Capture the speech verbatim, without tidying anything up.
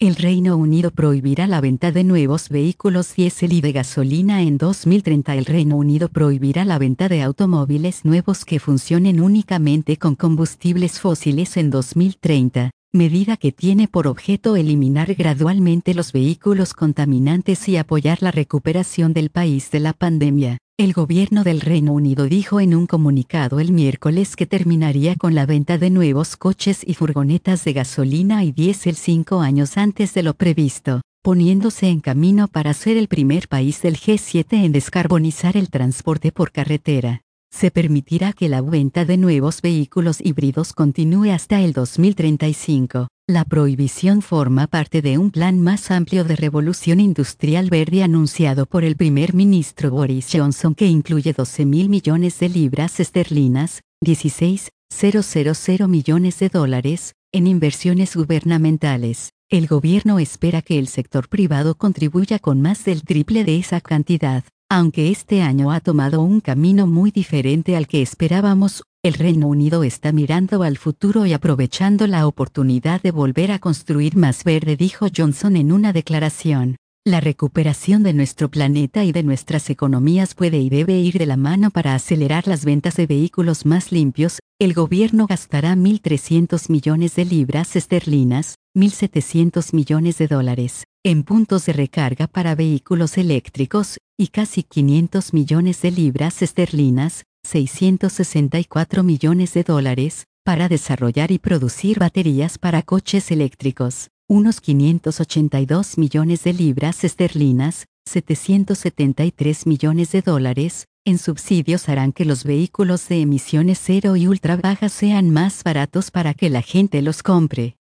El Reino Unido prohibirá la venta de nuevos vehículos diésel y de gasolina en dos mil treinta. El Reino Unido prohibirá la venta de automóviles nuevos que funcionen únicamente con combustibles fósiles en dos mil treinta, medida que tiene por objeto eliminar gradualmente los vehículos contaminantes y apoyar la recuperación del país de la pandemia. El gobierno del Reino Unido dijo en un comunicado el miércoles que terminaría con la venta de nuevos coches y furgonetas de gasolina y diésel cinco años antes de lo previsto, poniéndose en camino para ser el primer país del G siete en descarbonizar el transporte por carretera. Se permitirá que la venta de nuevos vehículos híbridos continúe hasta el dos mil treinta y cinco. La prohibición forma parte de un plan más amplio de revolución industrial verde anunciado por el primer ministro Boris Johnson que incluye doce mil millones de libras esterlinas, dieciséis mil millones de dólares, en inversiones gubernamentales. El gobierno espera que el sector privado contribuya con más del triple de esa cantidad. Aunque este año ha tomado un camino muy diferente al que esperábamos, el Reino Unido está mirando al futuro y aprovechando la oportunidad de volver a construir más verde, dijo Johnson en una declaración. La recuperación de nuestro planeta y de nuestras economías puede y debe ir de la mano para acelerar las ventas de vehículos más limpios. El gobierno gastará mil trescientos millones de libras esterlinas, mil setecientos millones de dólares, en puntos de recarga para vehículos eléctricos, y casi quinientos millones de libras esterlinas, seiscientos sesenta y cuatro millones de dólares, para desarrollar y producir baterías para coches eléctricos. Unos quinientos ochenta y dos millones de libras esterlinas, setecientos setenta y tres millones de dólares, en subsidios harán que los vehículos de emisiones cero y ultra bajas sean más baratos para que la gente los compre.